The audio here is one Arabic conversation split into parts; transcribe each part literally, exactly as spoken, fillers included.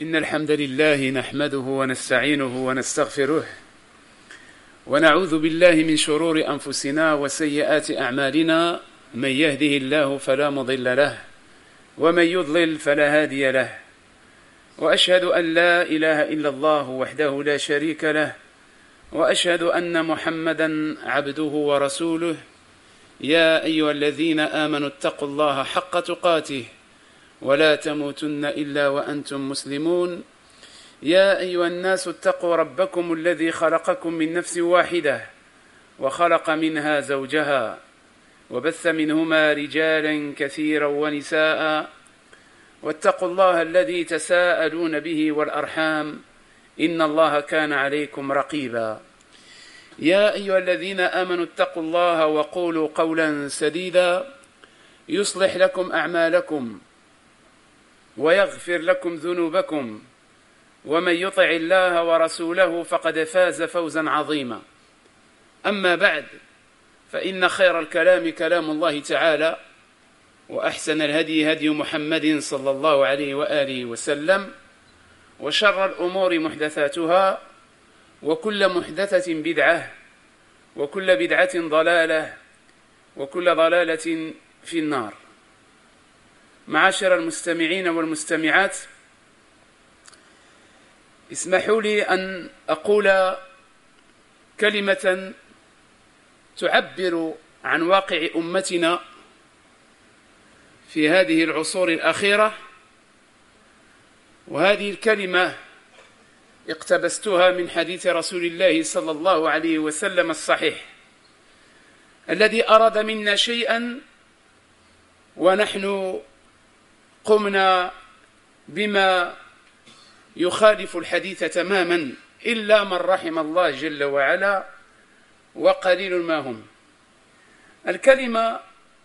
إن الحمد لله نحمده ونستعينه ونستغفره ونعوذ بالله من شرور أنفسنا وسيئات أعمالنا. من يهده الله فلا مضل له ومن يضلل فلا هادي له، وأشهد أن لا إله إلا الله وحده لا شريك له، وأشهد أن محمدا عبده ورسوله. يا أيها الذين آمنوا اتقوا الله حق تقاته ولا تموتن إلا وأنتم مسلمون. يا أيها الناس اتقوا ربكم الذي خلقكم من نفس واحدة وخلق منها زوجها وبث منهما رجالا كثيرا ونساء، واتقوا الله الذي تساءلون به والأرحام إن الله كان عليكم رقيبا. يا أيها الذين آمنوا اتقوا الله وقولوا قولا سديدا يصلح لكم أعمالكم ويغفر لكم ذنوبكم، ومن يطع الله ورسوله فقد فاز فوزا عظيما. أما بعد، فإن خير الكلام كلام الله تعالى، وأحسن الهدي هدي محمد صلى الله عليه وآله وسلم، وشر الأمور محدثاتها، وكل محدثة بدعة، وكل بدعة ضلالة، وكل ضلالة في النار. معاشر المستمعين والمستمعات، اسمحوا لي أن أقول كلمة تعبر عن واقع أمتنا في هذه العصور الأخيرة، وهذه الكلمة اقتبستها من حديث رسول الله صلى الله عليه وسلم الصحيح، الذي أراد منا شيئا ونحن قمنا بما يخالف الحديث تماما، إلا من رحم الله جل وعلا، وقليل ما هم. الكلمة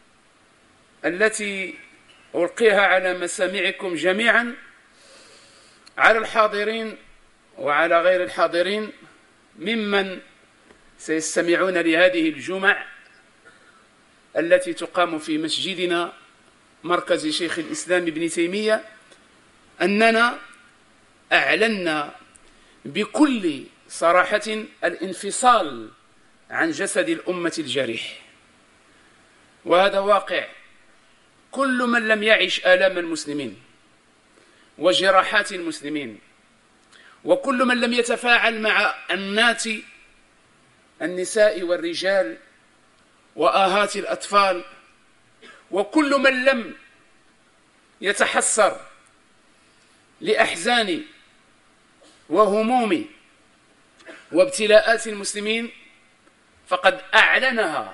التي ألقيها على مسامعكم جميعا، على الحاضرين وعلى غير الحاضرين ممن سيستمعون لهذه الجمع التي تقام في مسجدنا مركز شيخ الإسلام ابن تيمية، أننا أعلنا بكل صراحة الانفصال عن جسد الأمة الجريح، وهذا واقع كل من لم يعش آلام المسلمين وجراحات المسلمين، وكل من لم يتفاعل مع أنات النساء والرجال وآهات الأطفال، وكل من لم يتحسر لأحزان وهموم وابتلاءات المسلمين، فقد أعلنها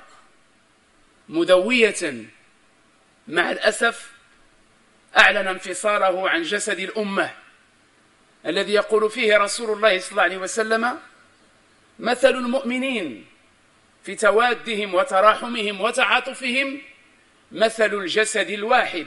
مدوية. مع الأسف أعلن انفصاله عن جسد الأمة الذي يقول فيه رسول الله صلى الله عليه وسلم: مثل المؤمنين في توادهم وتراحمهم وتعاطفهم مثل الجسد الواحد،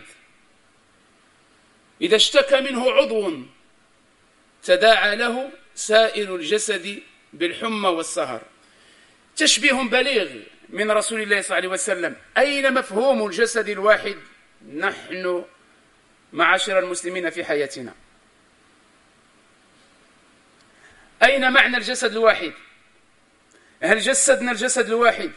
إذا اشتكى منه عضو تداعى له سائر الجسد بالحمى والسهر. تشبيه بليغ من رسول الله صلى الله عليه وسلم. أين مفهوم الجسد الواحد نحن معاشر المسلمين في حياتنا؟ أين معنى الجسد الواحد؟ هل جسدنا الجسد الواحد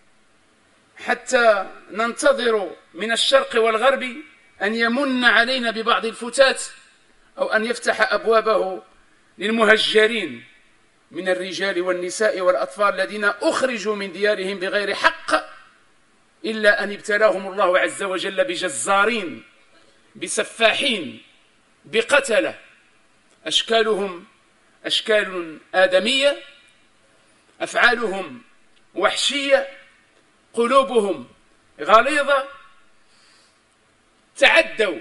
حتى ننتظر من الشرق والغرب أن يمن علينا ببعض الفتات، أو أن يفتح أبوابه للمهجرين من الرجال والنساء والأطفال الذين أخرجوا من ديارهم بغير حق، إلا أن ابتلاهم الله عز وجل بجزارين، بسفاحين، بقتلة، أشكالهم أشكال آدمية، أفعالهم وحشية، قلوبهم غليظة، تعدوا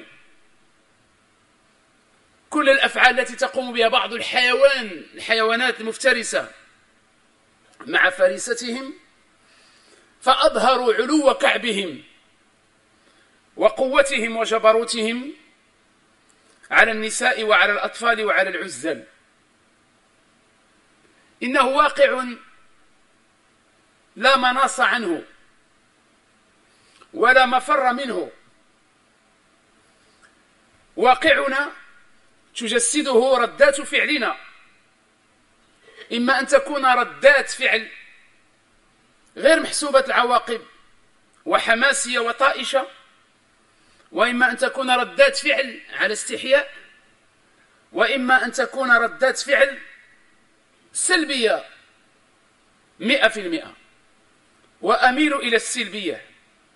كل الأفعال التي تقوم بها بعض الحيوان الحيوانات المفترسة مع فريستهم، فأظهروا علو كعبهم وقوتهم وجبروتهم على النساء وعلى الأطفال وعلى العزل. إنه واقع لا مناص عنه ولا مفر منه. واقعنا تجسده ردات فعلنا، إما أن تكون ردات فعل غير محسوبة العواقب وحماسية وطائشة، وإما أن تكون ردات فعل على استحياء، وإما أن تكون ردات فعل سلبية مئة في المئة. وأميل إلى السلبية،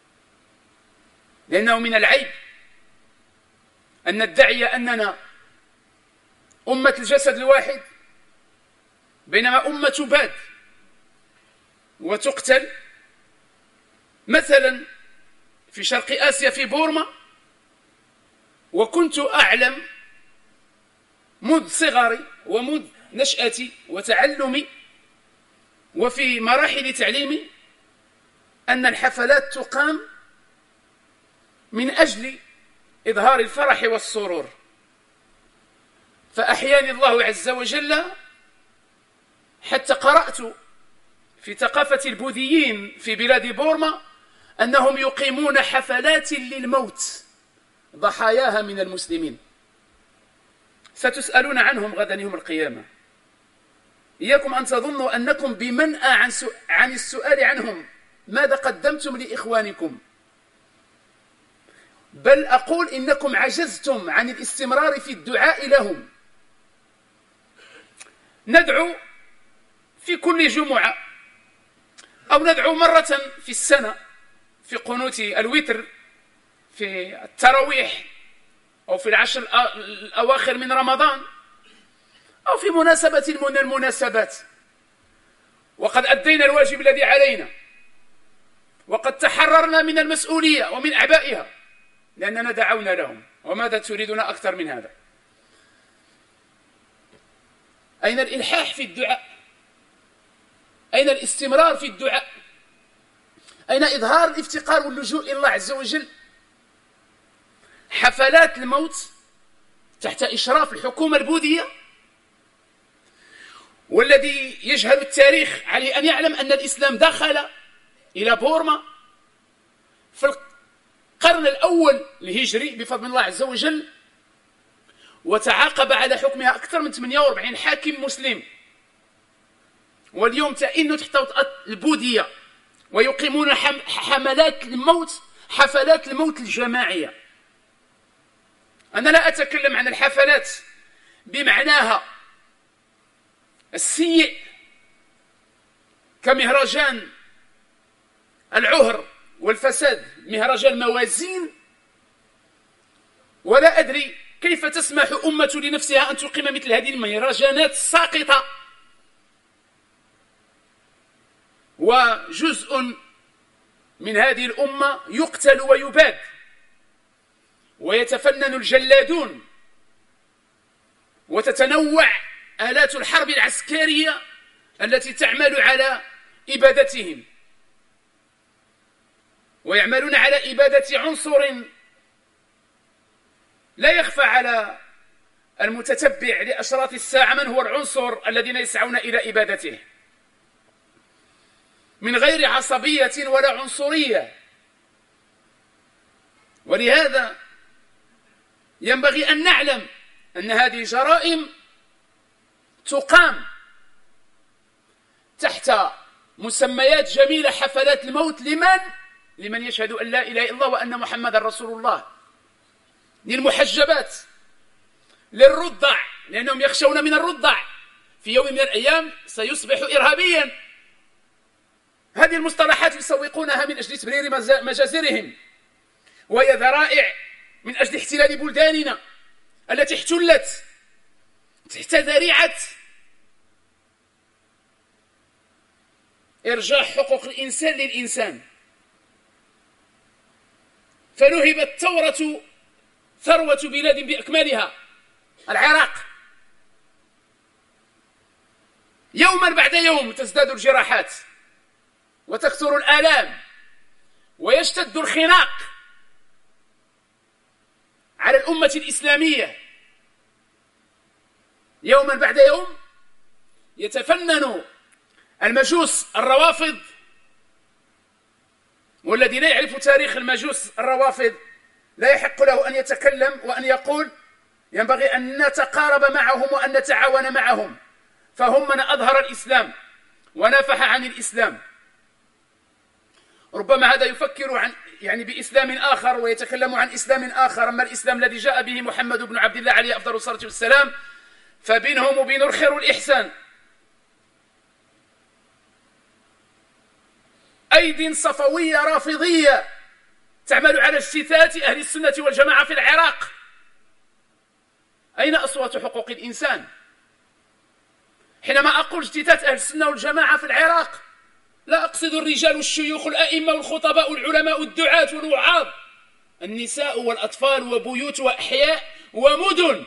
لأنه من العيب أن ندعي أننا أمة الجسد الواحد بينما أمة تباد وتقتل. مثلا في شرق آسيا في بورما، وكنت أعلم منذ صغري ومنذ نشأتي وتعلمي وفي مراحل تعليمي أن الحفلات تقام من أجل إظهار الفرح والسرور، فأحياني الله عز وجل حتى قرأت في ثقافة البوذيين في بلاد بورما أنهم يقيمون حفلات للموت ضحاياها من المسلمين، ستسألون عنهم غدا يوم القيامة. إياكم أن تظنوا أنكم بمنأى عن, عن السؤال عنهم ماذا قدمتم لإخوانكم، بل أقول إنكم عجزتم عن الاستمرار في الدعاء لهم. ندعو في كل جمعة أو ندعو مرة في السنة في قنوت الوتر في التراويح أو في العشر الأواخر من رمضان أو في مناسبة من المناسبات، وقد أدينا الواجب الذي علينا وقد تحررنا من المسؤولية ومن أعبائها لأننا دعونا لهم. وماذا تريدون أكثر من هذا؟ أين الإلحاح في الدعاء؟ أين الاستمرار في الدعاء؟ أين إظهار الافتقار واللجوء إلى الله عز وجل؟ حفلات الموت تحت إشراف الحكومة البوذية، والذي يجهل التاريخ عليه أن يعلم أن الإسلام دخل إلى بورما في القرن الأول الهجري بفضل الله عز وجل، وتعاقب على حكمها أكثر من ثمانية وأربعين حاكم مسلم، واليوم تئن تحت وطأة البوذية ويقيمون حملات الموت، حفلات الموت الجماعية. أنا لا أتكلم عن الحفلات بمعناها السيء كمهرجان العهر والفساد، مهرجان موازين، ولا أدري كيف تسمح أمة لنفسها أن تقيم مثل هذه المهرجانات الساقطة. وجزء من هذه الأمة يقتل ويباد ويتفنن الجلادون وتتنوع آلات الحرب العسكرية التي تعمل على إبادتهم، ويعملون على إبادة عنصر لا يخفى على المتتبع لأشراط الساعة من هو العنصر الذين يسعون إلى إبادته من غير عصبية ولا عنصرية. ولهذا ينبغي أن نعلم أن هذه جرائم تقام تحت مسميات جميلة، حفلات الموت لمن؟ لمن يشهد أن لا إله إلا الله وأن محمد رسول الله، للمحجبات، للرضع لأنهم يخشون من الرضع في يوم من الأيام سيصبح إرهابيا. هذه المصطلحات يسوقونها من أجل تبرير مجازرهم، وهي ذرائع من أجل احتلال بلداننا التي احتلت تحت ذريعة إرجاع حقوق الإنسان للإنسان. فنهبت الثورة ثروة بلاد بأكملها، العراق، يوما بعد يوم تزداد الجراحات وتكثر الآلام ويشتد الخناق على الأمة الإسلامية. يوما بعد يوم يتفنن المجوس الروافض، والذي لا يعرف تاريخ المجوس الروافض لا يحق له أن يتكلم وأن يقول ينبغي أن نتقارب معهم وأن نتعاون معهم، فهم من أظهر الإسلام ونافح عن الإسلام. ربما هذا يفكر عن يعني بإسلام آخر ويتكلم عن إسلام آخر، أما الإسلام الذي جاء به محمد بن عبد الله عليه أفضل الصلاة والسلام فبينهم وبين الخير والإحسان. أيد صفوية رافضية تعمل على اجتثاث أهل السنة والجماعة في العراق. أين أصوات حقوق الإنسان؟ حينما أقول اجتثاث أهل السنة والجماعة في العراق لا أقصد الرجال والشيوخ والأئمة والخطباء والعلماء والدعاة والوعاظ، النساء والأطفال وبيوت وأحياء ومدن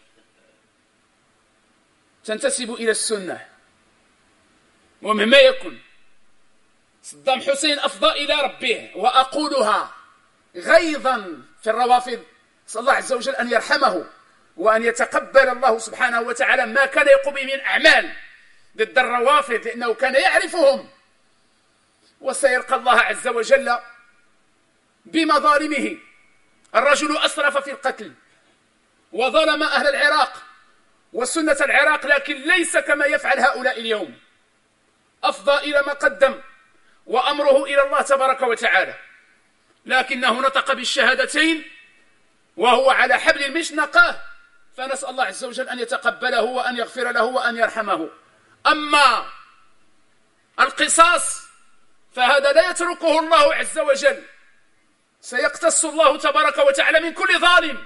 تنتسب إلى السنة. ومهما يكن صدام حسين أفضى إلى ربه، وأقولها غيظا في الروافض، صلى الله عز وجل أن يرحمه وأن يتقبل الله سبحانه وتعالى ما كان يقوم به من أعمال ضد الروافض، لأنه كان يعرفهم، وسيلقى الله عز وجل بمظالمه. الرجل أسرف في القتل وظلم أهل العراق وسنة العراق، لكن ليس كما يفعل هؤلاء اليوم، أفضى إلى ما قدم وأمره إلى الله تبارك وتعالى، لكنه نطق بالشهادتين وهو على حبل المشنقة، فنسأل الله عز وجل أن يتقبله وأن يغفر له وأن يرحمه. أما القصاص فهذا لا يتركه الله عز وجل، سيقتص الله تبارك وتعالى من كل ظالم،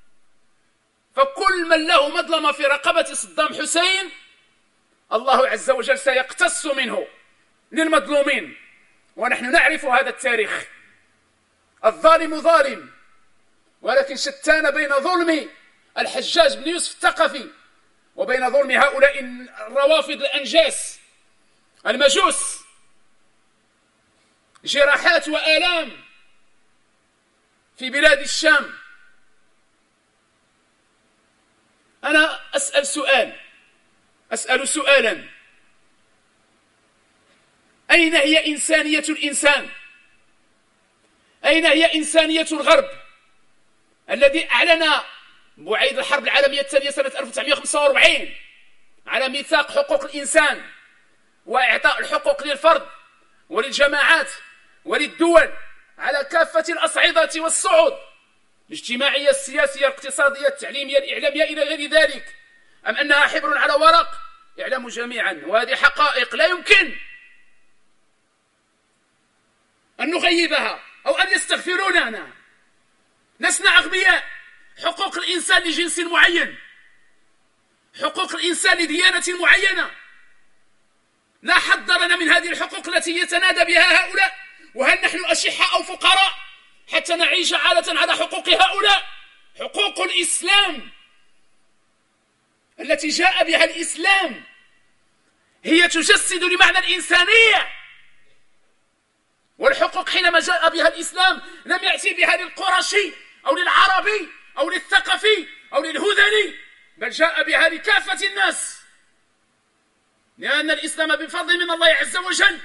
فكل من له مظلمة في رقبة صدام حسين الله عز وجل سيقتص منه للمظلومين، ونحن نعرف هذا التاريخ. الظالم ظالم، ولكن شتان بين ظلم الحجاج بن يوسف الثقفي وبين ظلم هؤلاء الروافض الأنجاس المجوس. جراحات وآلام في بلاد الشام. أنا أسأل سؤال أسأل سؤالا أين هي إنسانية الإنسان؟ أين هي إنسانية الغرب الذي أعلن بعيد الحرب العالمية الثانية سنة ألف وتسعمائة وخمسة وأربعين على ميثاق حقوق الإنسان وإعطاء الحقوق للفرد وللجماعات وللدول على كافة الأصعدة والصعود، الاجتماعية، السياسية، الاقتصادية، التعليمية، الإعلامية، إلى غير ذلك، أم أنها حبر على ورق؟ اعلموا جميعا، وهذه حقائق لا يمكن أن نغيبها أو أن يستغفروننا. لسنا أغبياء. حقوق الإنسان لجنس معين، حقوق الإنسان لديانة معينة، لا حظ لنا من هذه الحقوق التي يتنادى بها هؤلاء. وهل نحن أشحاء أو فقراء حتى نعيش عالة على حقوق هؤلاء؟ حقوق الإسلام التي جاء بها الإسلام هي تجسد لمعنى الإنسانية، والحقوق حينما جاء بها الإسلام لم يأتي بها للقرشي أو للعربي أو للثقفي أو للهذلي، بل جاء بها لكافة الناس، لأن الإسلام بفضل من الله عز وجل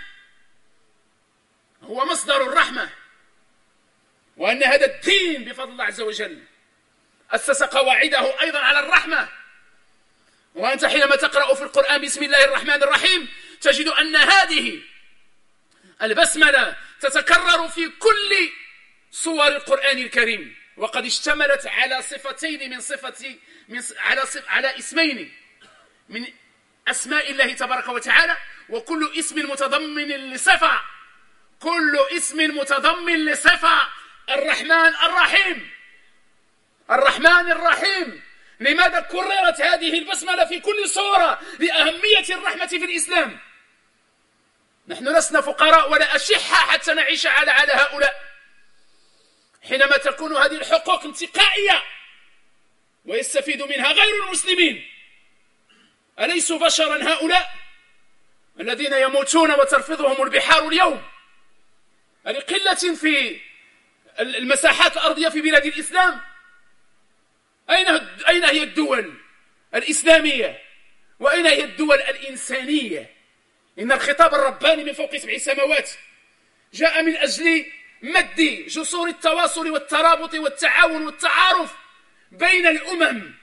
هو مصدر الرحمة، وأن هذا الدين بفضل الله عز وجل أسس قواعده أيضا على الرحمة. وأنت حينما تقرأ في القرآن بسم الله الرحمن الرحيم تجد أن هذه البسملة تتكرر في كل صور القرآن الكريم، وقد اشتملت على صفتين من صفة من على صف على اسمين من أسماء الله تبارك وتعالى، وكل اسم متضمن لصفة، كل اسم متضمن لصفة. الرحمن الرحيم، الرحمن الرحيم. لماذا كررت هذه البسملة في كل صورة؟ لأهمية الرحمة في الإسلام. نحن لسنا فقراء ولا أشحة حتى نعيش على على هؤلاء. حينما تكون هذه الحقوق انتقائية ويستفيد منها غير المسلمين، أليسوا بشرا هؤلاء الذين يموتون وترفضهم البحار اليوم لقلة في المساحات الأرضية في بلاد الإسلام؟ أين أين هي الدول الإسلامية؟ وأين هي الدول الإنسانية؟ إن الخطاب الرباني من فوق سبع سماوات جاء من أجل مد جسور التواصل والترابط والتعاون والتعارف بين الأمم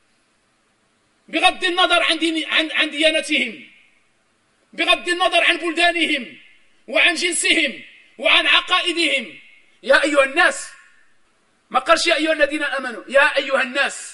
بغض النظر عن, دين عن, عن ديانتهم، بغض النظر عن بلدانهم وعن جنسهم وعن عقائدهم. يا أيها الناس، ما قالش يا أيها الذين آمنوا، يا أيها الناس،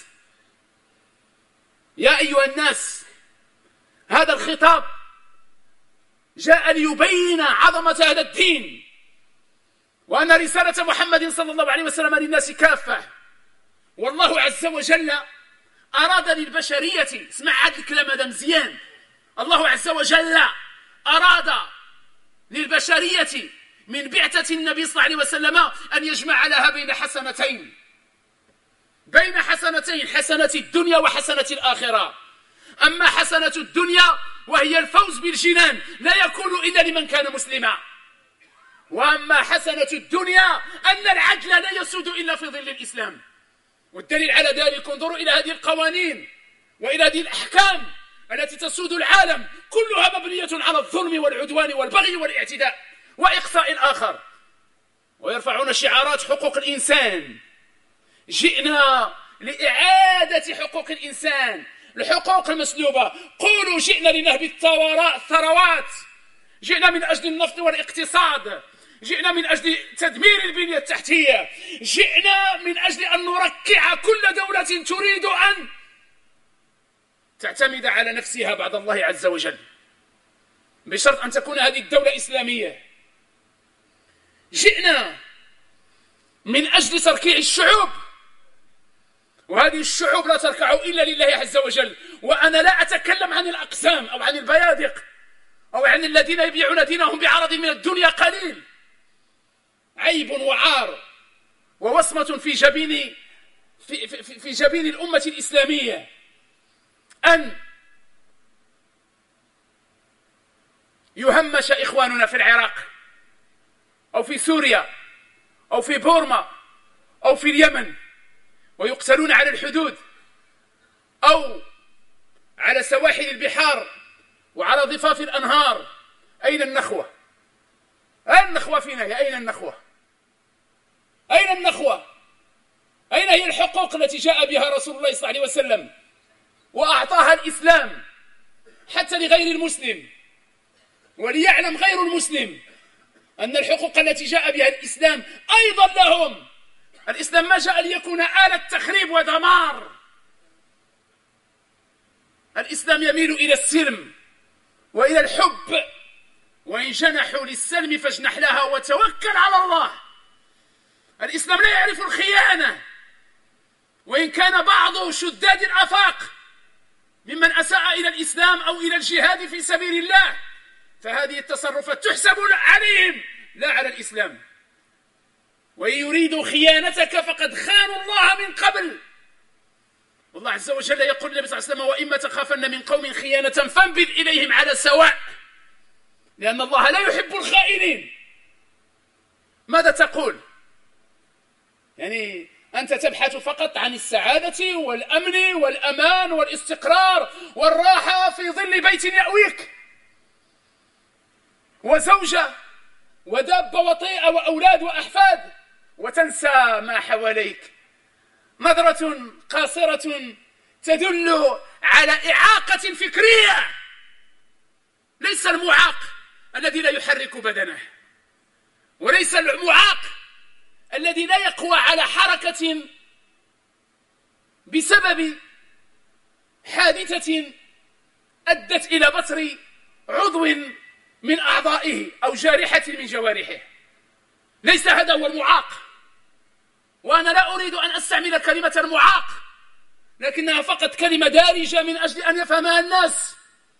يا أيها الناس. هذا الخطاب جاء ليبين عظمة هذا الدين، وأن رسالة محمد صلى الله عليه وسلم للناس كافة. والله عز وجل أراد للبشرية، اسمع هذا الكلام هذا مزيان، الله عز وجل أراد للبشرية من بعثة النبي صلى الله عليه وسلم أن يجمع لها بين حسنتين، بين حسنتين، حسنة الدنيا وحسنة الآخرة. أما حسنة الدنيا وهي الفوز بالجنان لا يكون إلا لمن كان مسلما، وأما حسنة الدنيا أن العدل لا يسود إلا في ظل الإسلام. والدليل على ذلك انظروا إلى هذه القوانين وإلى هذه الأحكام التي تسود العالم، كلها مبنية على الظلم والعدوان والبغي والاعتداء وإقصاء الآخر، ويرفعون شعارات حقوق الإنسان. جئنا لإعادة حقوق الإنسان، الحقوق المسلوبة. قولوا جئنا لنهب الثروات، جئنا من أجل النفط والاقتصاد، جئنا من أجل تدمير البنية التحتية، جئنا من أجل أن نركع كل دولة تريد أن تعتمد على نفسها بعد الله عز وجل، بشرط أن تكون هذه الدولة إسلامية. جئنا من أجل تركيع الشعوب، وهذه الشعوب لا تركع إلا لله عز وجل. وأنا لا أتكلم عن الأقسام أو عن البيادق أو عن الذين يبيعون دينهم بعرض من الدنيا قليل. عيب وعار ووصمة في جبين في, في, في جبين الأمة الإسلامية أن يهمش إخواننا في العراق أو في سوريا أو في بورما أو في اليمن ويقتلون على الحدود أو على سواحل البحار وعلى ضفاف الأنهار. أين النخوة؟ أين النخوة فينا؟ يا أين النخوة؟ أين النخوة؟ أين هي الحقوق التي جاء بها رسول الله صلى الله عليه وسلم وأعطاها الإسلام حتى لغير المسلم؟ وليعلم غير المسلم أن الحقوق التي جاء بها الإسلام أيضا لهم. الإسلام ما جاء ليكون آلة تخريب ودمار، الإسلام يميل إلى السلم وإلى الحب، وإن جنحوا للسلم فاجنح لها وتوكل على الله. الإسلام لا يعرف الخيانة، وإن كان بعض شداد الآفاق ممن أساء إلى الإسلام أو إلى الجهاد في سبيل الله فهذه التصرفات تحسب عليهم لا على الإسلام. وإن يريدوا خيانتك فقد خانوا الله من قبل. والله عز وجل يقول النبي صلى الله عليه وسلم: وإما تخافن من قوم خيانة فانبذ إليهم على سواء، لأن الله لا يحب الخائنين. ماذا تقول؟ يعني أنت تبحث فقط عن السعادة والأمن والأمان والاستقرار والراحة في ظل بيت يأويك وزوجة ودابة وطيئة وأولاد وأحفاد، وتنسى ما حواليك. نظرة قاصرة تدل على إعاقة فكرية. ليس المعاق الذي لا يحرك بدنه، وليس المعاق الذي لا يقوى على حركة بسبب حادثة أدت إلى بتر عضو من أعضائه أو جارحة من جوارحه. ليس هذا هو المعاق. وأنا لا أريد أن أستعمل كلمة المعاق، لكنها فقط كلمة دارجة من أجل أن يفهمها الناس.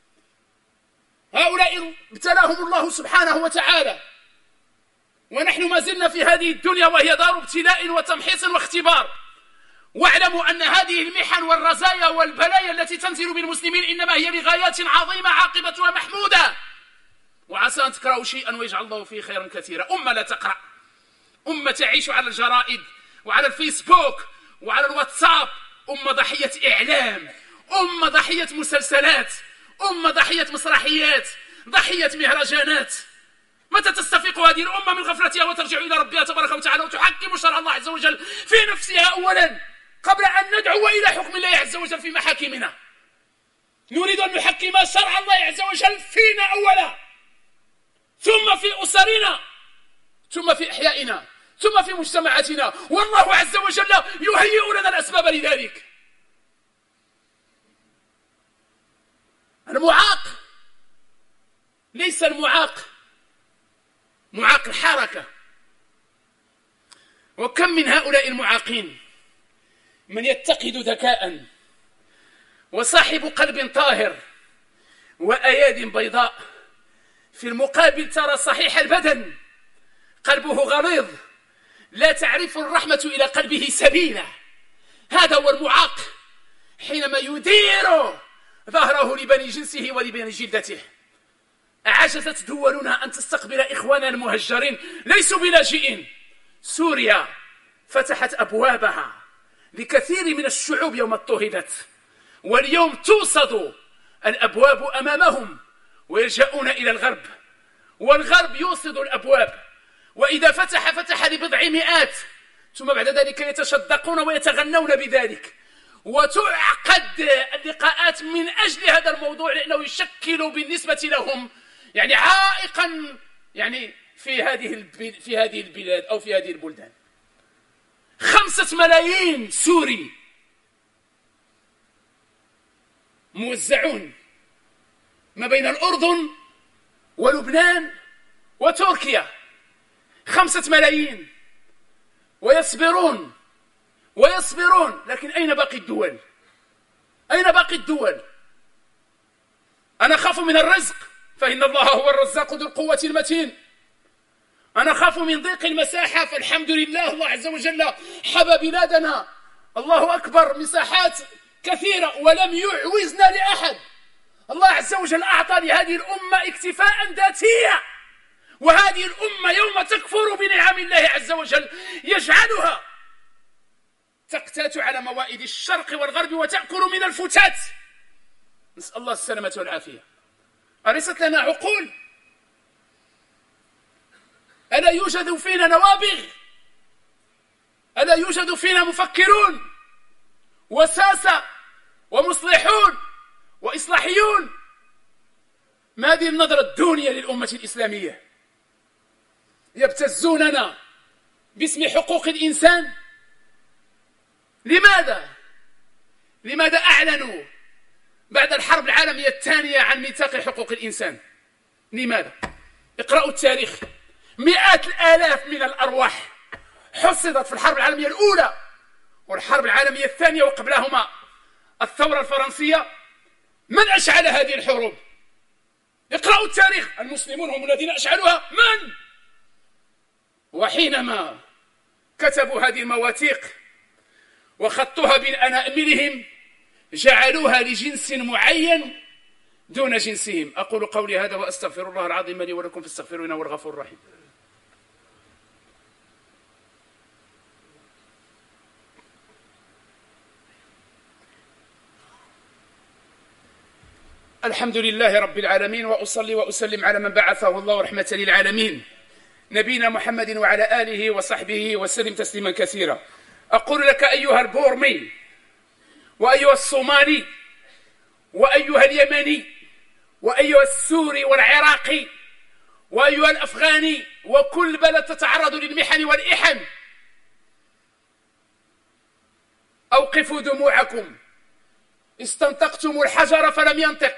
هؤلاء ابتلاهم الله سبحانه وتعالى، ونحن ما زلنا في هذه الدنيا وهي دار ابتلاء وتمحيص واختبار. واعلموا أن هذه المحن والرزايا والبلايا التي تنزل بالمسلمين إنما هي لغايات عظيمة عاقبتها محمودة. وعسى أن تكرهوا شيئا ويجعل الله فيه خيرا كثيرا. أمة لا تقرأ، أمة تعيش على الجرائد وعلى الفيسبوك وعلى الواتساب، أمة ضحية إعلام، أمة ضحية مسلسلات، أمة ضحية مسرحيات، ضحية مهرجانات. متى تستفيق هذه الأمة من غفلتها وترجع إلى ربها تبارك وتعالى وتحكم شرع الله عز وجل في نفسها أولا قبل أن ندعو إلى حكم الله عز وجل في محاكمنا. نريد أن نحكم شرع الله عز وجل فينا أولا، ثم في أسرنا، ثم في إحيائنا، ثم في مجتمعاتنا، والله عز وجل يهيئ لنا الأسباب لذلك. المعاق ليس المعاق معاق الحركة. وكم من هؤلاء المعاقين من يتقد ذكاء وصاحب قلب طاهر وأياد بيضاء، في المقابل ترى صحيح البدن قلبه غليظ، لا تعرف الرحمة إلى قلبه سبيلا. هذا هو المعاق حينما يدير ظهره لبني جنسه ولبني جلدته. أعجزت دولنا أن تستقبل إخواننا المهجرين ليسوا بلاجئين. سوريا فتحت أبوابها لكثير من الشعوب يوم اضطهدت، واليوم توصد الأبواب أمامهم ويلجؤون إلى الغرب، والغرب يوصد الأبواب، وإذا فتح فتح لبضع مئات، ثم بعد ذلك يتشدقون ويتغنون بذلك، وتعقد اللقاءات من أجل هذا الموضوع، لأنه يشكل بالنسبة لهم يعني عائقا يعني في هذه في هذه البلاد أو في هذه البلدان. خمسة ملايين سوري موزعون ما بين الأردن ولبنان وتركيا، خمسة ملايين، ويصبرون ويصبرون، لكن أين باقي الدول؟ أين باقي الدول؟ أنا أخاف من الرزق، فإن الله هو الرزاق ذو القوة المتين. أنا أخاف من ضيق المساحة، فالحمد لله الله عز وجل حبى بلادنا، الله أكبر، مساحات كثيرة ولم يعوزنا لأحد. الله عز وجل أعطى لهذه الأمة اكتفاء ذاتيا، وهذه الأمة يوم تكفر بنعم الله عز وجل يجعلها تقتات على موائد الشرق والغرب وتأكل من الفتات. نسأل الله السلامة والعافية. أليست لنا عقول؟ ألا يوجد فينا نوابغ؟ ألا يوجد فينا مفكرون وساسة ومصلحون وإصلاحيون؟ ما هذه النظرة الدونية للأمة الإسلامية؟ يبتزوننا باسم حقوق الإنسان. لماذا؟ لماذا أعلنوا بعد الحرب العالمية الثانية عن ميثاق حقوق الإنسان؟ لماذا؟ اقرأوا التاريخ. مئات الآلاف من الأرواح حصدت في الحرب العالمية الأولى والحرب العالمية الثانية وقبلهما الثورة الفرنسية. من أشعل هذه الحروب؟ اقرأوا التاريخ. المسلمون هم الذين أشعلوها. من؟ وحينما كتبوا هذه المواثيق وخطوها بين أناملهم جعلوها لجنس معين دون جنسهم. أقول قولي هذا وأستغفر الله العظيم لي ولكم فاستغفروه إنه هو الغفور الرحيم. الحمد لله رب العالمين، وأصلي وأسلم على من بعثه الله رحمة للعالمين، نبينا محمد وعلى آله وصحبه وسلم تسليما كثيرا. أقول لك أيها البورمي وأيها الصومالي وأيها اليمني وأيها السوري والعراقي وأيها الأفغاني وكل بلد تتعرض للمحن والإحن، أوقفوا دموعكم. استنطقتم الحجر فلم ينطق.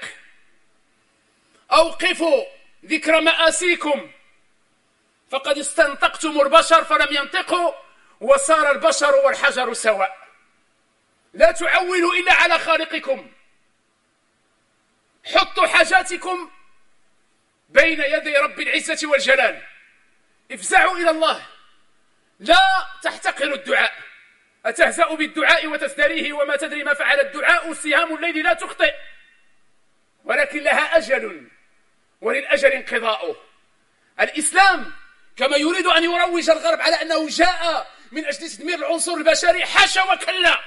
أوقفوا ذكر مآسيكم، فقد استنطقتم البشر فلم ينطقوا، وصار البشر والحجر سواء. لا تعولوا إلا على خالقكم. حطوا حاجاتكم بين يدي رب العزة والجلال. افزعوا إلى الله. لا تحتقروا الدعاء. أتهزأ بالدعاء وتزدريه وما تدري ما فعل الدعاء؟ سهام الليل لا تخطئ، ولكن لها أجل وللأجل انقضاؤه. الإسلام كما يريد أن يروج الغرب على أنه جاء من أجل تدمير العنصر البشري، حاشا وكلا.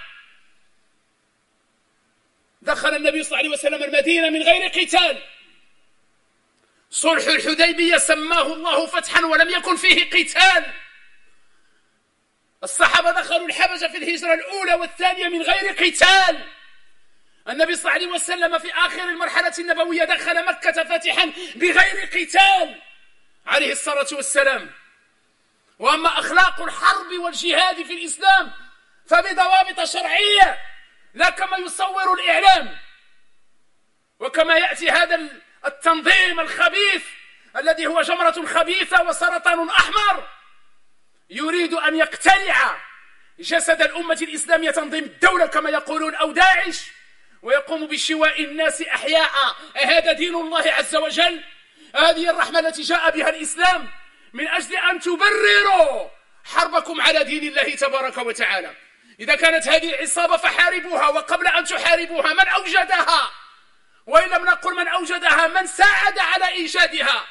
دخل النبي صلى الله عليه وسلم المدينة من غير قتال. صلح الحديبية سماه الله فتحا ولم يكن فيه قتال. الصحابة دخلوا الحبشة في الهجرة الأولى والثانية من غير قتال. النبي صلى الله عليه وسلم في آخر المرحلة النبوية دخل مكة فاتحا بغير قتال عليه الصلاة والسلام. وأما أخلاق الحرب والجهاد في الإسلام فبضوابط شرعية، لا كما يصور الإعلام وكما يأتي هذا التنظيم الخبيث الذي هو جمرة خبيثة وسرطان أحمر يريد أن يقتلع جسد الأمة الإسلامية، تنظيم الدولة كما يقولون أو داعش، ويقوم بشواء الناس أحياء. هذا دين الله عز وجل؟ هذه الرحمة التي جاء بها الإسلام من أجل أن تبرروا حربكم على دين الله تبارك وتعالى. إذا كانت هذه العصابة فحاربوها، وقبل أن تحاربوها من أوجدها؟ وإن لم نقل من أوجدها، من ساعد على إيجادها؟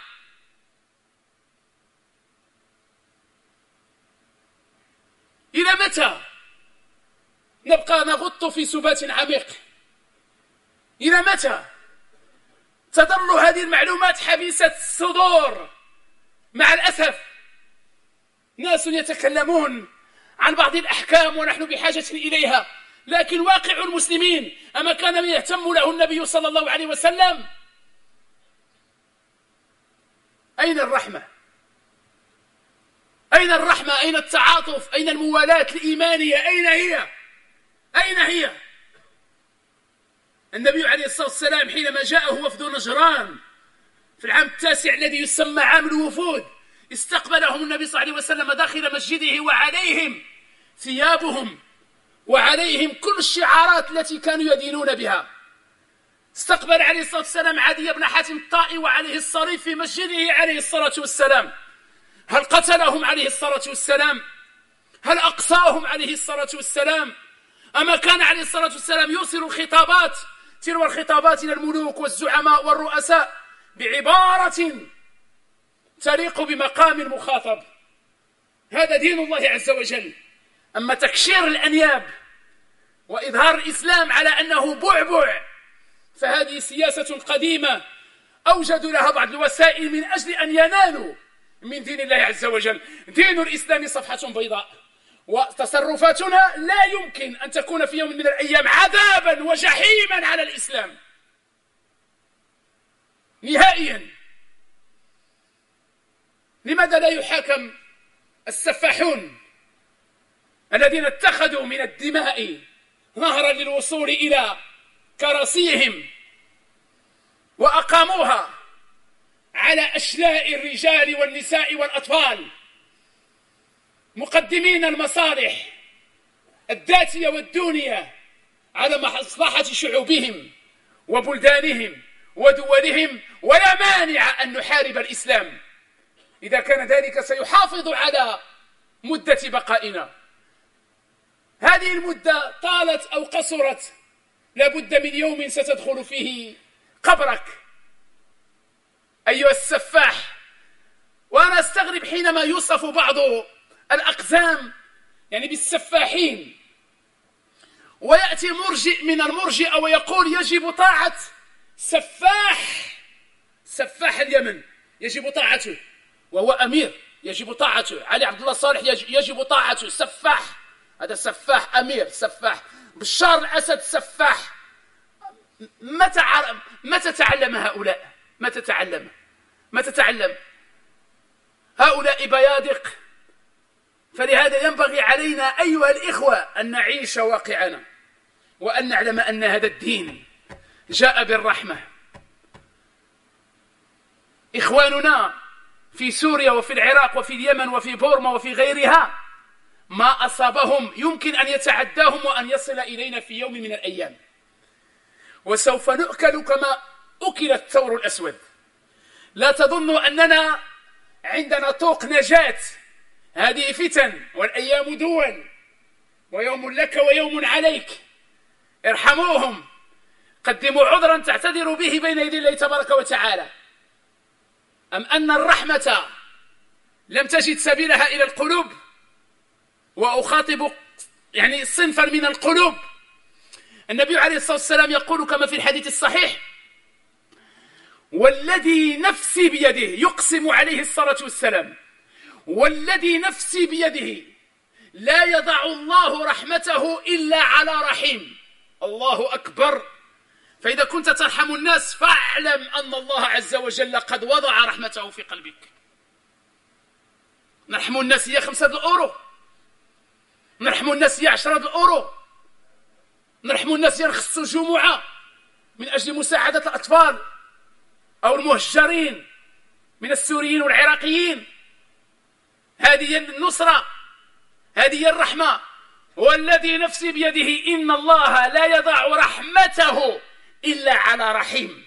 إلى متى نبقى نغط في سبات عميق؟ إلى متى تظل هذه المعلومات حبيسة الصدور؟ مع الأسف ناس يتكلمون عن بعض الأحكام ونحن بحاجة إليها، لكن واقع المسلمين أما كان يهتم له النبي صلى الله عليه وسلم؟ أين الرحمة؟ أين الرحمة؟ أين التعاطف؟ أين الموالاة الإيمانية؟ أين هي؟ أين هي؟ النبي عليه الصلاة والسلام حينما جاءه وفد نجران في العام التاسع الذي يسمى عام الوفود، استقبلهم النبي صلى الله عليه وسلم داخل مسجده وعليهم ثيابهم وعليهم كل الشعارات التي كانوا يدينون بها. استقبل عليه الصلاة والسلام عدي بن حاتم الطائي وعليه الصليب في مسجده عليه الصلاة والسلام. هل قتلهم عليه الصلاة والسلام؟ هل أقصاهم عليه الصلاة والسلام؟ أما كان عليه الصلاة والسلام يرسل الخطابات، تلو الخطابات إلى الملوك والزعماء والرؤساء بعبارة تليق بمقام المخاطب؟ هذا دين الله عز وجل. أما تكشير الأنياب وإظهار الإسلام على أنه بعبع فهذه سياسة قديمة أوجدوا لها بعض الوسائل من أجل أن ينالوا من دين الله عز وجل. دين الإسلام صفحة بيضاء، وتصرفاتنا لا يمكن أن تكون في يوم من الأيام عذابا وجحيما على الإسلام نهائيا. لماذا لا يحاكم السفاحون الذين اتخذوا من الدماء نهرا للوصول إلى كراسيهم وأقاموها على أشلاء الرجال والنساء والأطفال، مقدمين المصالح الذاتية والدونية على مصلحة شعوبهم وبلدانهم ودولهم؟ ولا مانع أن نحارب الإسلام إذا كان ذلك سيحافظ على مدة بقائنا. هذه المدة طالت أو قصرت لابد من يوم ستدخل فيه قبرك أيها السفاح. وأنا أستغرب حينما يوصف بعض الأقزام يعني بالسفاحين، ويأتي مرجئ من المرجئة ويقول يجب طاعة سفاح سفاح اليمن، يجب طاعته وهو أمير، يجب طاعته. علي عبد الله صالح يجب طاعته، سفاح، هذا سفاح أمير سفاح. بشار الأسد سفاح. متى متى تعلم هؤلاء؟ متى تعلم؟ متى تعلم؟ هؤلاء بيادق. فلهذا ينبغي علينا أيها الإخوة أن نعيش واقعنا، وأن نعلم أن هذا الدين جاء بالرحمة. إخواننا في سوريا وفي العراق وفي اليمن وفي بورما وفي غيرها ما أصابهم يمكن أن يتعداهم وأن يصل إلينا في يوم من الأيام، وسوف نؤكل كما أكل الثور الأسود. لا تظنوا أننا عندنا طوق نجاة، هذه فتن والأيام دول، ويوم لك ويوم عليك. ارحموهم، قدموا عذرا تعتذروا به بين يدي الله تبارك وتعالى. أم أن الرحمة لم تجد سبيلها إلى القلوب؟ وأخاطب يعني صنفا من القلوب. النبي عليه الصلاة والسلام يقول كما في الحديث الصحيح: والذي نفسي بيده، يقسم عليه الصلاة والسلام: والذي نفسي بيده لا يضع الله رحمته إلا على رحيم. الله أكبر. فإذا كنت ترحم الناس فاعلم أن الله عز وجل قد وضع رحمته في قلبك. نرحم الناس هي خمسة الأورو، نرحم الناس هي عشرة الأورو، نرحم الناس هي نخصوا جمعة من أجل مساعدة الأطفال أو المهجرين من السوريين والعراقيين. هذه هي النصرة، هذه هي الرحمة. والذي نفسي بيده إن الله لا يضع رحمته إلا على رحيم.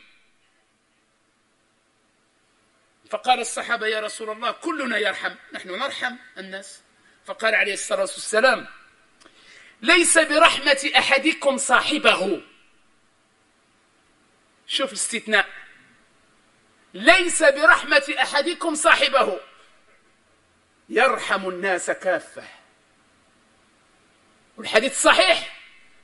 فقال الصحابة يا رسول الله كلنا يرحم، نحن نرحم الناس. فقال عليه الصلاة والسلام ليس برحمة أحدكم صاحبه. شوف الاستثناء، ليس برحمة أحدكم صاحبه، يرحم الناس كافة. والحديث صحيح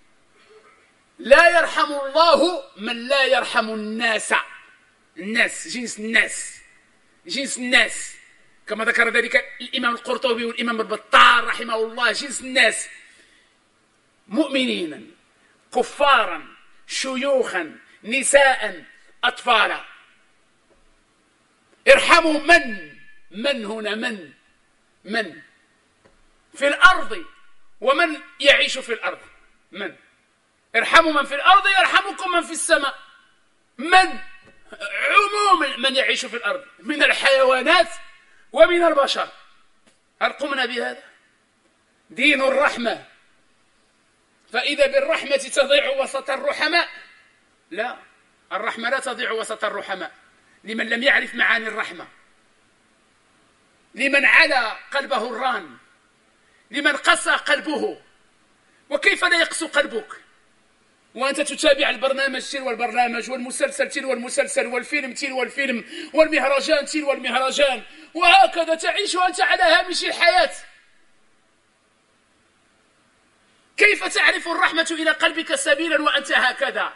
لا يرحم الله من لا يرحم الناس. الناس جنس الناس، جنس الناس كما ذكر ذلك الإمام القرطبي والإمام البطار رحمه الله. جنس الناس مؤمنين كفارا شيوخا نساء أطفالا. ارحموا من من هنا من من في الأرض ومن يعيش في الأرض. من ارحموا من في الأرض يرحمكم من في السماء. من عموم من يعيش في الأرض من الحيوانات ومن البشر. هل قمنا بهذا؟ دين الرحمة. فإذا بالرحمة تضيع وسط الرحماء؟ لا، الرحمة لا تضيع وسط الرحماء. لمن لم يعرف معاني الرحمة، لمن علا قلبه الران، لمن قسى قلبه. وكيف لا يقسو قلبك وأنت تتابع البرنامج تلو البرنامج والمسلسل تلو المسلسل والفيلم تلو الفيلم والمهرجان تلو المهرجان، وهكذا تعيش وأنت على هامش الحياة. كيف تعرف الرحمة إلى قلبك سبيلا وأنت هكذا؟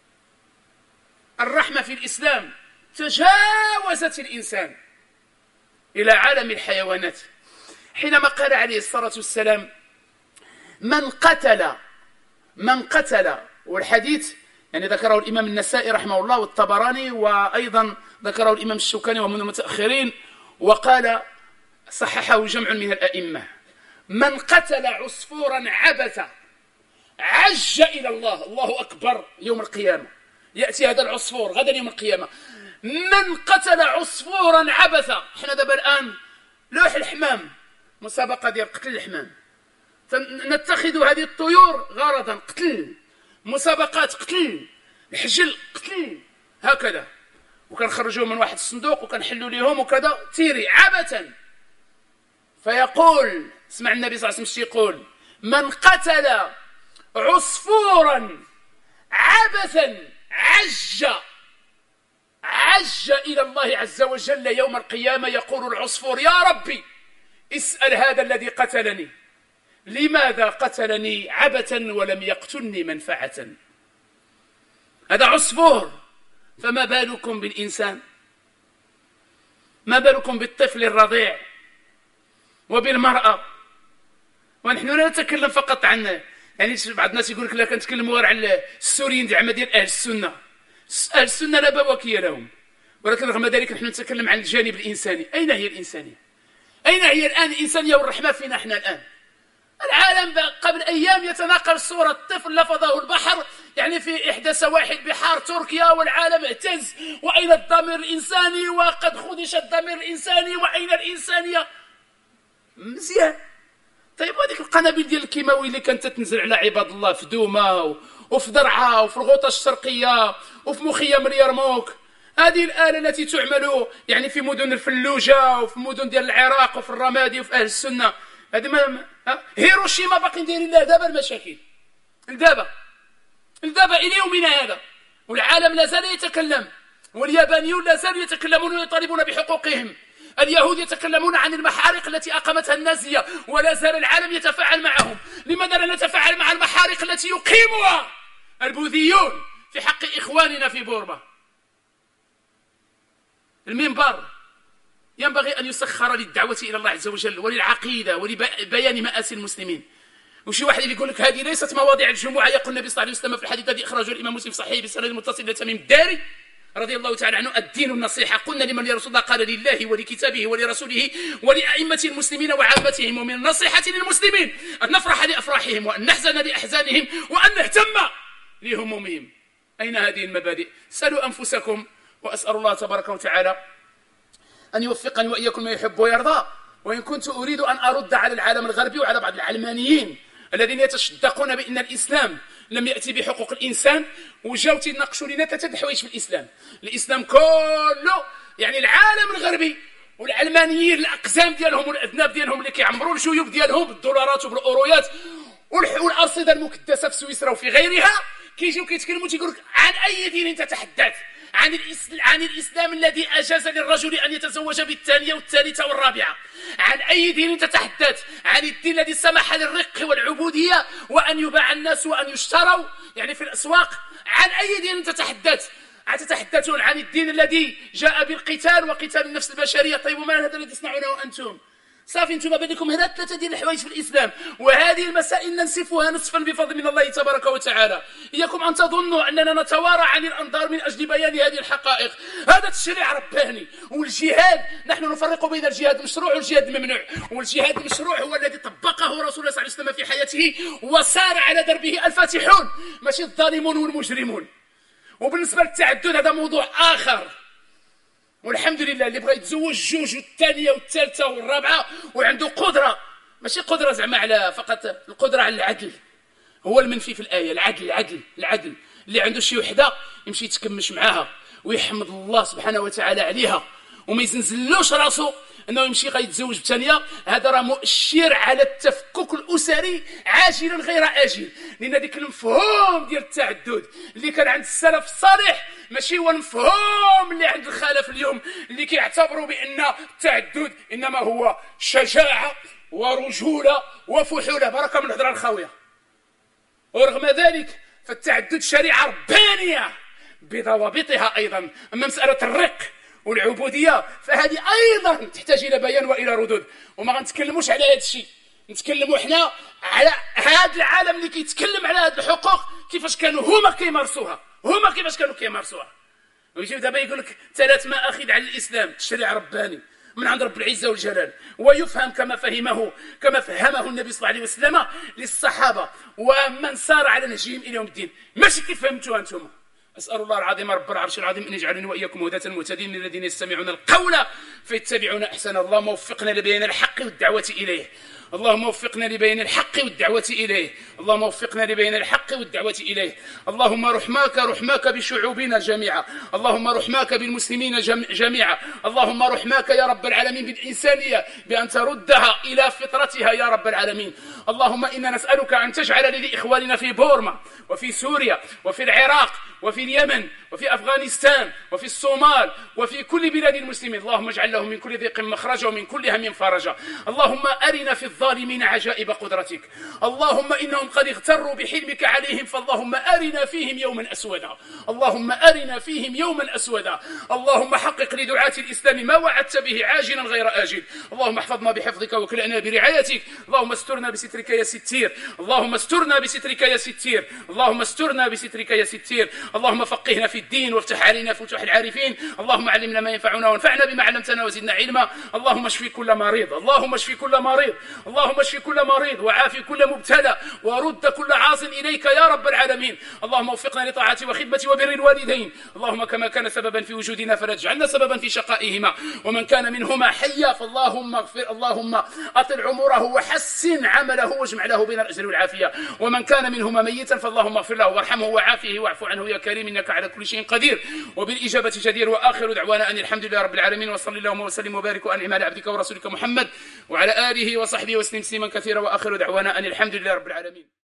الرحمة في الإسلام تجاوزت الإنسان إلى عالم الحيوانات، حينما قال عليه الصلاة والسلام من قتل من قتل والحديث يعني ذكره الإمام النسائي رحمه الله والطبراني، وأيضا ذكره الإمام الشوكاني ومن المتأخرين، وقال صححه جمع من الأئمة: من قتل عصفورا عبث عج إلى الله. الله أكبر. يوم القيامة يأتي هذا العصفور غدا يوم القيامة. من قتل عصفورا عبث. احنا دابا الآن لوح الحمام، مسابقة ديال قتل الحمام، نتخذ هذه الطيور غرضا قتل، مسابقات قتل، الحجل قتل، هكذا، وكنخرجوهم من واحد الصندوق وكنحلوا لهم وكذا تيري عبثا. فيقول، اسمع النبي صلى الله عليه وسلم يقول: من قتل عصفورا عبثا عج عج إلى الله عز وجل يوم القيامة. يقول العصفور: يا ربي اسأل هذا الذي قتلني لماذا قتلني عبثا ولم يقتلني منفعة. هذا عصفور، فما بالكم بالإنسان؟ ما بالكم بالطفل الرضيع وبالمرأة؟ ونحن لا نتكلم فقط عن، يعني بعض الناس يقول لك لا كنتكلموا غير على السوريين زعما ديال أهل السنة. أهل السنة لا بواكية لهم، ولكن رغم ذلك نحن نتكلم عن الجانب الإنساني. أين هي الإنسانية؟ أين هي الآن الإنسانية والرحمة فينا احنا الآن؟ العالم قبل أيام يتناقل صورة طفل لفظه البحر يعني في إحدى سواحل بحار تركيا، والعالم اهتز، وأين الضمير الإنساني؟ وقد خدش الضمير الإنساني، وأين الإنسانية؟ مزيان. طيب وهذيك القنابل ديال الكيماوي اللي كانت تنزل على عباد الله في دوما وفي درعا وفي الغوطة الشرقية وفي مخيم اليرموك، هذه الآلة التي تعمل يعني في مدن الفلوجة وفي مدن ديال العراق وفي الرمادي وفي أهل السنة، هذه ما هيروشيما باقي ندير لها دابا المشاكل لدابا لدابا إلى يومنا هذا، والعالم لا زال يتكلم، واليابانيون لا زالوا يتكلمون ويطالبون بحقوقهم، اليهود يتكلمون عن المحارق التي أقامتها النازية ولا زال العالم يتفاعل معهم. لماذا لا نتفاعل مع المحارق التي يقيمها البوذيون في حق إخواننا في بورما؟ المنبر ينبغي أن يسخر للدعوة إلى الله عز وجل وللعقيدة ولبيان مآسي المسلمين. وشي واحد اللي يقول لك هذه ليست مواضيع الجمعة، يقول النبي صلى الله عليه وسلم في الحديث الذي أخرجه الإمام مسلم صحيح بسند المتصل إلى تميم الداري رضي الله تعالى عنه: الدين النصيحة. قلنا لمن يا رسول الله؟ قال: لله ولكتابه ولرسوله ولأئمة المسلمين وعامتهم. ومن النصيحة للمسلمين أن نفرح لأفراحهم وأن نحزن لأحزانهم وأن نهتم لهمومهم. أين هذه المبادئ؟ سألوا أنفسكم، وأسأل الله تبارك وتعالى أن يوفقني وإياكم ما يحب ويرضى. وإن كنت أريد أن أرد على العالم الغربي وعلى بعض العلمانيين الذين يتشدقون بأن الإسلام لم يأتي بحقوق الإنسان، وجاو تناقشوا لنا ثلاثة حوايج في الإسلام. الإسلام كله يعني العالم الغربي والعلمانيين الأقزام ديالهم والأذناب ديالهم اللي كيعمروا الجيوب ديالهم بالدولارات وبالأورويات والأرصدة المكدسة في سويسرا وفي غيرها، كيجيو كيتكلموا تيقول لك: عن أي دين تتحدث؟ عن الإسلام, عن الإسلام الذي أجاز للرجل أن يتزوج بالثانية والثالثة والرابعة. عن أي دين تتحدث؟ عن الدين الذي سمح للرق والعبودية وأن يباع الناس وأن يشتروا يعني في الأسواق. عن أي دين تتحدث؟ تتحدثون عن الدين الذي جاء بالقتال وقتال النفس البشرية. طيب وما هذا الذي تصنعونه أنتم؟ صافي انتم بدكم هنا ثلاثه ديال الحوايج في الاسلام، وهذه المسائل ننسفها نسفا بفضل من الله تبارك وتعالى. اياكم ان تظنوا اننا نتوارى عن الانظار من اجل بيان هذه الحقائق. هذا تشريع رباني. والجهاد نحن نفرق بين الجهاد المشروع والجهاد الممنوع. والجهاد المشروع هو الذي طبقه رسول الله صلى الله عليه وسلم في حياته وسار على دربه الفاتحون، ماشي الظالمون والمجرمون. وبالنسبه للتعدد هذا موضوع اخر، والحمد لله اللي بغى يتزوج جوج والثانيه والثالثه والرابعه وعنده قدره، ماشي قدره زعما على فقط القدره على العدل. هو المنفي في الايه العدل العدل العدل. اللي عنده شي وحده يمشي يتكمش معاها ويحمد الله سبحانه وتعالى عليها وما يزنزلوش راسو انه يمشي غيتزوج بالثانيه. هذا راه مؤشر على التفكك الاسري عاجلا غير اجل، لان ديك المفهوم ديال التعدد اللي كان عند السلف الصالح ماشي هو المفهوم اللي عند الخلف اليوم، اللي كيعتبروا بان التعدد انما هو شجاعه ورجوله وفحوله. بركه من الهضره الخاويه. ورغم ذلك فالتعدد شريعه ربانيه بضوابطها ايضا. اما مساله الرق والعبوديه فهذه ايضا تحتاج الى بيان والى ردود، وما غنتكلموش على هذا الشيء. نتكلموا حنا على هذا العالم اللي كيتكلم على هذه الحقوق كيفاش كانوا هما كيمارسوها، هما كيفاش كانوا كيمارسوها. ويجيو دابا يقول لك ثلاث مآخذ على الاسلام، تشريع رباني من عند رب العزه والجلال، ويفهم كما فهمه كما فهمه النبي صلى الله عليه وسلم للصحابه ومن سار على نهجهم الى يوم الدين، ماشي كيف فهمتوها انتم. أسأل الله العظيم رب العرش العظيم أن يجعلني وإياكم هداة المهتدين الذين يستمعون القول فيتبعون أحسنه. اللهم وفقنا لبيان الحق والدعوة إليه. اللهم وفقنا لبيان الحق والدعوة إليه. اللهم وفقنا لبيان الحق والدعوة إليه. اللهم رحماك رحماك بشعوبنا جميعا. اللهم رحماك بالمسلمين جميعا. اللهم رحماك يا رب العالمين بالإنسانية بأن تردها إلى فطرتها يا رب العالمين. اللهم إنا نسألك أن تجعل لإخواننا في بورما وفي سوريا وفي العراق وفي اليمن وفي أفغانستان وفي الصومال وفي كل بلاد المسلمين، اللهم اجعل لهم من كل ضيق مخرجا ومن كل هم فرجا. اللهم أرنا في الظالمين عجائب قدرتك. اللهم إنهم قد اغتروا بحلمك عليهم، فاللهم أرنا فيهم يوما أسودا. اللهم أرنا فيهم يوما أسودا. اللهم حقق لدعاة الإسلام ما وعدت به عاجلا غير آجل. اللهم احفظنا بحفظك وكلأنا برعايتك. اللهم استرنا بسترك يا ستير. اللهم استرنا بسترك يا ستير. اللهم استرنا بسترك يا ستير. اللهم فقهنا في الدين وافتح علينا فتوح العارفين. اللهم علمنا ما ينفعنا وانفعنا بما علمتنا وزدنا علما. اللهم اشفي كل مريض. اللهم اشفي كل مريض. اللهم اشفي كل مريض وعافي كل مبتلى ورد كل عاص إليك يا رب العالمين. اللهم وفقنا لطاعة وخدمة وبر الوالدين. اللهم كما كان سببا في وجودنا فلا تجعلنا سببا في شقائهما، ومن كان منهما حيا فاللهم اغفر اللهم أطل عمره وحسن عمله واجمع له بين الأجر والعافية، ومن كان منهما ميتا فاللهم اغفر له وارحمه وعافه واعف عنه يا كريم إنك على كل شيء قدير وبالإجابة جدير. وآخر دعوانا أن الحمد لله رب العالمين، وصلى اللهم وسلم وبارك وأنعم على عبدك ورسولك محمد وعلى آله وصحبه وسلم تسليما كثيرا. وآخر دعوانا أن الحمد لله رب العالمين.